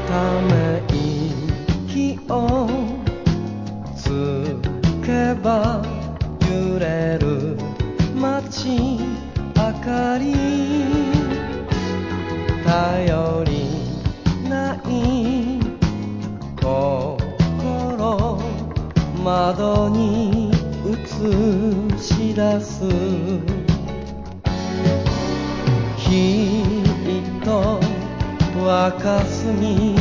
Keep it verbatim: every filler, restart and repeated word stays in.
ため息をつけば揺れる街明かり頼りない心窓に映し出すきっと若すぎ